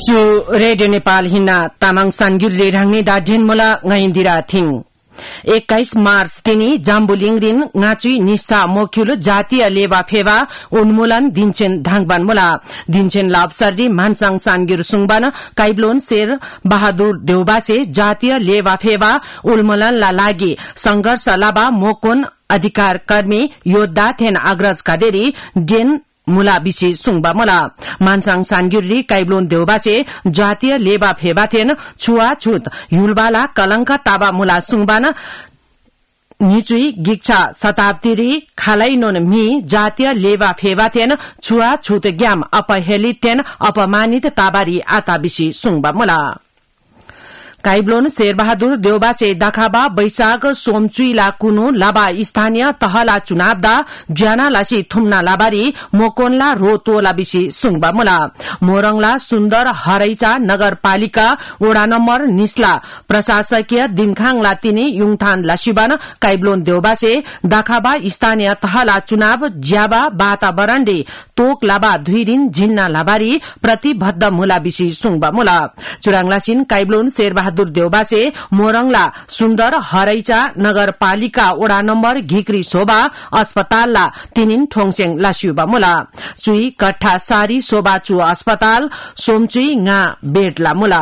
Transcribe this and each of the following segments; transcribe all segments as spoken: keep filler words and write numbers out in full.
चु रेडियो नेपाल हिना तामाङ सानगिरले राङ्ने दा डेनमोला ngaindira थिङ एक्काइस मार्च तिनी जाम्बुलिङरिन ngaचुई निस्सा मोक्युल जातीय लेवा फेवा उन्मूलन दिन्छेन धाङबान मोला दिन्छेन लाभसर्दी मानसाङ सानगिर सुङबान काइब्लोन शेर बहादुर देउबासे जातीय लेवा फेवा उन्मूलन ला लागि संघर्ष लाबा मोकोन अधिकार कर्मी योद्धा थेन अग्रज कादेरी डेन मुला बिसी सुङबा मोला मानसाङ सानगिरी काइब्लोन देउबासे जातीय लेबा फेबाथेन छुआ छुत युलबाला कलंक ताबा मुला सुङबान निचुई गिक्छा शताब्दीरी खालाइनोन मी जातीय लेबा फेबाथेन छुआ छुत ग्याम अपहेलितेन अपमानित ताबारी आता बिसी सुङबा मोला काइब्लोन शेरबहादुर देउबासे दाखाबा बैशाख सोमचुइला कुनु लाबा स्थानीय तहला चुनावदा ज्याना लासी थुम्ना लाबारी मोकोनला रोतोला बिसी सुङबा मोला मोरङला सुन्दर हरैचा नगरपालिका वडा नम्बर निस्ला प्रशासकीय दिमखाङला तिनी युङथान लासिबान काइब्लोन देउबासे दाखाबा स्थानीय तहला चुनाव ज्याबा वातावरणले तोक लाबा धुइरिन झिन्ना लाबारी प्रतिबद्ध मुला बिसी सुङबा मोला चुराङलासिन काइब्लोन शेरबहादुर देउबासे मोरङला सुन्दर हरैचा नगरपालिका वडा नम्बर घिक्री शोभा अस्पतालला तिनिन ठोङसेङ लासियुबा मोला चुई कट्ठा सारी शोभा चु अस्पताल सोमचुई nga बेडला मोला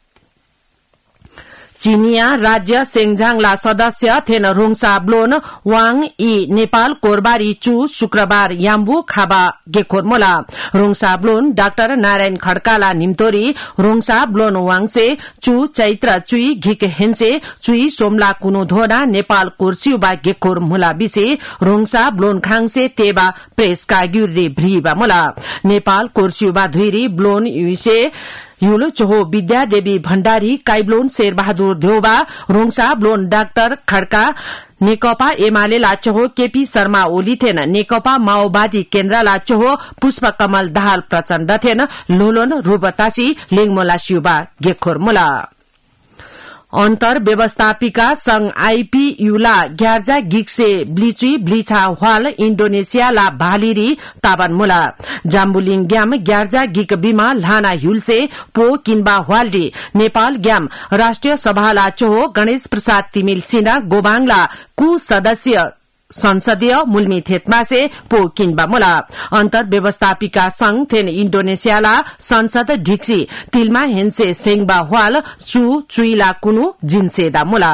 चीनिया राज्य सेङझाङला सदस्य थेन रोङसा ब्लोन वाङ ई नेपाल कोरबारी चु शुक्रबार याम्बु खाबा गेखोर मोला रोङसा ब्लोन डाक्टर नारायण खड्काला निम्तोरी रोङसा ब्लोन वाङसे चु चैत्र चुई घिक हेन्से चुई सोमला कुनो धोना नेपाल कोर्सियुबा गेखोर मुला बिसे रोङसा ब्लोन खाङसे तेबा प्रेस काग्युरी भ्रीबा मोला नेपाल कोर्सियुबा धुइरी ब्लोन युसे युलो चोहो विद्यादेवी भण्डारी काइब्लोन शेरबहादुर देउबा रोङसा ब्लोन डाक्टर खड्का नेकपा एमाले लाचोहो केपी शर्मा ओली थेन नेकपा माओवादी केन्द्र लाचोहो पुष्प कमल दाहाल प्रचण्ड थेन लोलोन रूपतासी लेङमोला शिउबा गेखोर मोला अन्तर व्यवस्थापिका संघ आईपीयूला ग्यार्जा गिक्से ब्लिचुई ब्लिछा हवाल इण्डोनेसियाला भालिरी ताबान मोला जाम्बुलिङ ग्याम ग्यार्जा गिक बिमा लाना हुलसे पो किन्बा हवालडी नेपाल ग्याम राष्ट्रिय सभाला चोहो गणेश प्रसाद तिमिल सिन्हा गोबाङला कु सदस्य संसदीय मुल्मी थेतमासे पो किन्बा मोला अन्तर व्यवस्थापिका संघ थेन इण्डोनेसियाला संसद ढिक्सी तिलमा हेन्से सेङबा हवाल चु चुइला कुनु जिन्सेदा मोला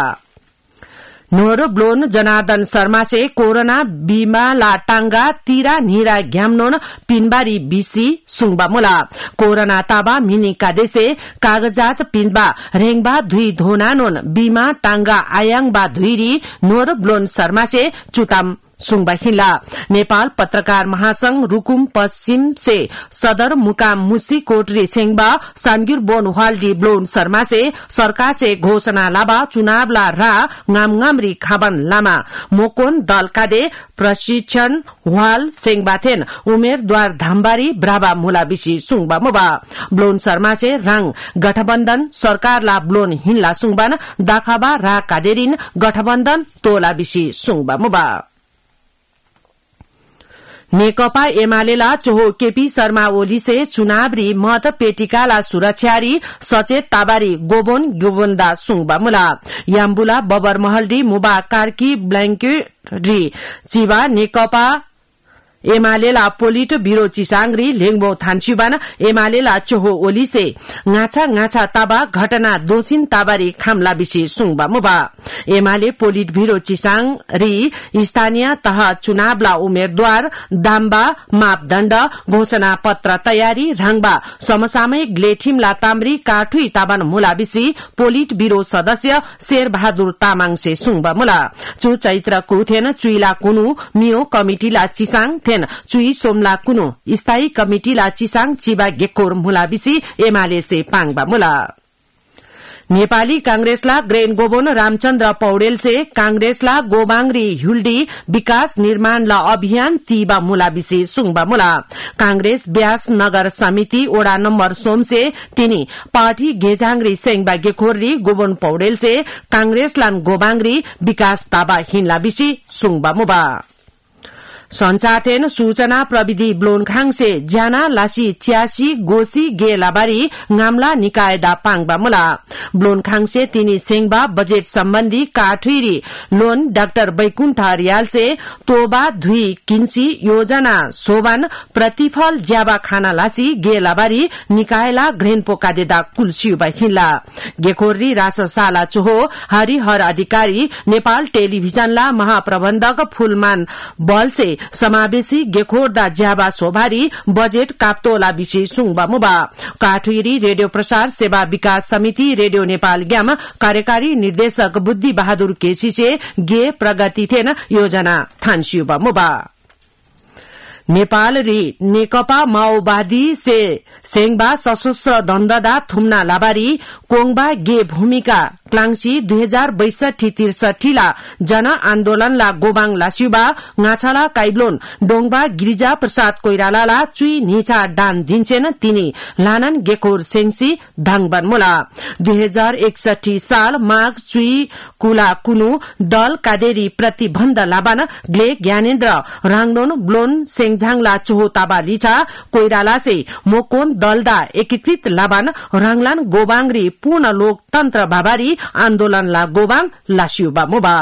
नोर ब्लोन जनार्दन शर्मासे कोरोना बीमाला टांगा तीरा नीरा घ्यामनोन पिनबारी बिसी सुङबा मोला कोरोना ताबा मिनी कादेसे कागजात पिनबा रेङबा धुई धोनानोन बीमा टांगा आयाङबा धुइरी नोर ब्लोन शर्मासे चुताम सुङबा हिला नेपाल पत्रकार महासंघ रुकुम पश्चिम से सदर मुकाम मुसी कोटरी सेङबा सानगिर बोन हवालडी ब्लोन शर्मा से सरकार से घोषणा लाबा चुनावला रा ngaमngaमरी खाबन लामा मोकोन दल कादे प्रशिक्षण हवाल सेङबाथेन उमेरद्वार धामबारी ब्राबा मुला बिसी सुङबा मोबा ब्लोन शर्मा से राङ गठबन्धन सरकारला ब्लोन हिन्ला सुङबान दाखाबा रा कादेरिन गठबन्धन तोला बिसी सुङबा मोबा नेकपा एमालेला चोहो केपी शर्मा ओली से चुनावरी मत पेटिकाला सुरक्षारी सचेत ताबारी गोबोन गोबोन्दा सुङबा मुला याम्बुला बबर महलडी मुबा कार्की ब्ल्याङ्केटरी चिबा नेकपा एमालेला पोलिट बिरो चिसाङरी लेङबो थान्चुबान एमालेला चोहो ओलीसे ngacha ngacha ताबा घटना दोषिन ताबारी खामला बिसी सुङबा मुबा एमाले पोलिट बिरो चिसाङरी स्थानीय तह चुनावला उम्मेद्वार दाम्बा मापदण्ड घोषणा पत्र तयारी राङबा समसामयिक ग्लेठिमला ताम्री काठुई ताबान मुला बिसी पोलिट बिरो सदस्य शेरबहादुर तामाङसे सुङबा मुला चु चैत्र कुथेन चुइला कुनु मियो कमिटिला चिसाङ चुई सोमला कुनो स्थायी कमिटिला चिसाङ चिबा गेकोर मुला बिसी एमाले से पाङबा मुला नेपाली कांग्रेसला ग्रेन गोबोन रामचन्द्र पौडेल से कांग्रेसला गोबाङरी हुल्डी विकास निर्माणला अभियान तीबा मुला बिसी सुङबा मुला कांग्रेस ब्यास नगर समिति वडा नम्बर सोम से तिनी पार्टी गेझाङरी सेङबा गेखोररी गोबोन पौडेल से कांग्रेसलान गोबाङरी विकास ताबा हिन्ला बिसी सुङबा मुबा संचारथेन सूचना प्रविधि ब्लोनखाङ से ज्याना लासी च्यासी गोसी गे लाबारी गामला निकाय दा पाङबा मुला ब्लोनखाङ से तिनी सेंगबा बजेट सम्बन्धी काठुरी लोन डाक्टर बैकुण्ठ रियाल से तोबा धुई किन्सी योजना सोबान प्रतिफल ज्याबा खाना लासी गे लाबारी निकायला ग्रेन पोकादेदा कुलसियुबा हिल्ला गेखोरी राससाला चोहो हरिहर अधिकारी नेपाल टेलिभिजनला महाप्रबन्धक फुलमान बल से समावेशी गेखोरदा ज्याबा सोभारी बजेट काप्तोला बिची सुङबा मुबा काठुरी रेडियो प्रसार सेवा विकास समिति रेडियो नेपाल ग्याम कार्यकारी निर्देशक बुद्धि बहादुर केसीसे गे प्रगति थेन योजना थान्सियुबा मुबा नेपाल री नेकपा माओवादी से सेंगबा सशस्त्र दण्डदा थुम्ना लाबारी कोङबा गे भूमिका क्लांसी दुई हजार बैसठी त्रिसठी ला जन आन्दोलनला गोबाङ लास्युबा गाछाला काइब्लोन डोङबा गिरिजा प्रसाद कोइरालाला चुई निचा डान दिन्छेन तिनी लानन गेकोर सेंसी धाङबन मुला दुई हजार एकसठी साल माघ चुई कुला कुनु दल कादेरी प्रतिबन्ध लाबान ग्ले ज्ञानेन्द्र राङडोन ब्लोन सेङझाङला चोहोताबा लिचा कोइराला से मोकोन दलदा एकीकृत लाबान राङलान गोबाङरी पूर्ण लोकतन्त्र बाबारी आन्दोलनला गोबाङ लास्युबा मुबा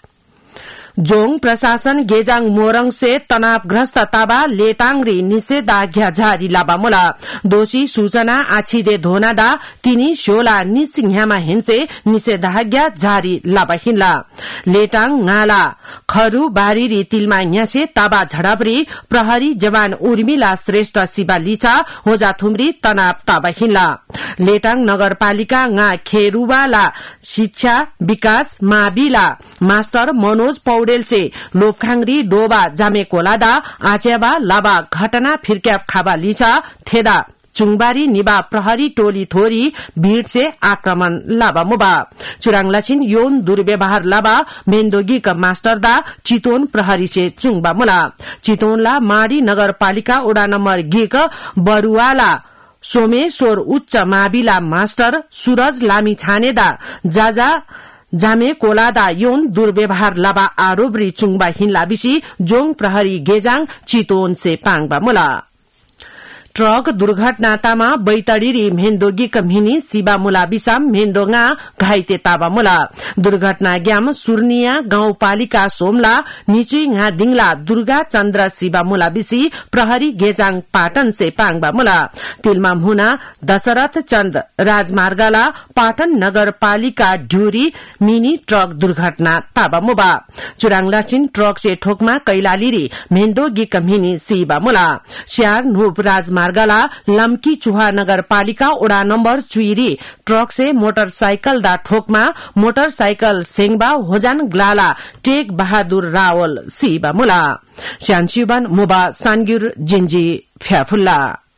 जोङ प्रशासन गेजाङ मोरङ से तनावग्रस्त ताबा लेटाङरी निषेधाज्ञा जारी लाबा मुला दोषी सूचना आछिदे धोनादा तिनी शोला निसिंह्यामा हिंसे निषेधाज्ञा जारी लाबा हिन्ला लेटाङ गाला खरु बारी री तिलमा न्यासे ताबा झडपरी प्रहरी जवान उर्मिला श्रेष्ठ शिवा लिचा होजा थुम्री तनाव ताबा हिन्ला लेटाङ नगरपालिका गा खेरुवाला शिक्षा विकास माविला मास्टर मनोज पौडेल से लोपखाङरी डोबा जामे कोलादा आच्याबा लाबा घटना फिर्क्याफ खाबा लिचा थेदा चुङबारी निबा प्रहरी टोली थोरी भीड़ से आक्रमण लाबा मुबा चुराङलाछिन यौन दुर्व्यवहार लाबा मेन्दोगिक मास्टरदा चितोन प्रहरी से चुङबा मुला चितोनला माडी नगरपालिका ओडा नम्बर गिक बरुवाला सोमेश्वर उच्च माविला मास्टर सूरज लामी छानेदा जाजा जामे कोलादा यौन दुर्व्यवहार लाबा आरोपरी चुङबा हिन्ला बिसी जोङ प्रहरी गेजाङ चितोन से पाङबा मुला ट्रक दुर्घटनातामा बैतडीरी मेन्दोगिक मिनी सिबा मुला बिसाम मेन्दोङा घाइते ताबा मुला दुर्घटना ग्याम सुर्निया गाउँपालिका सोमला निचुइङा दिङला दुर्गा चन्द्र सिबा मुला बिसी प्रहरी गेजाङ पाटन से पाङबा मुला तिलमा मुना दशरथ चन्द राजमार्गला पाटन नगरपालिका ढ्यूरी मिनी ट्रक दुर्घटना ताबा मुबा चुराङलासिन ट्रक से ठोकमा कैलालीरी मेन्दोगिक मिनी सिबा मुला स्यार नूप राजमार्ग मार्गला लम्की चुहा नगरपालिका ओडा नम्बर चुइरी ट्रक से मोटरसाइकल दा ठोकमा मोटरसाइकल सेंगबा होजान ग्लाला टेक बहादुर रावल सीबा मुला स्यानसिबन मुबा सानगिर जिन्जी फ्याफुल्ला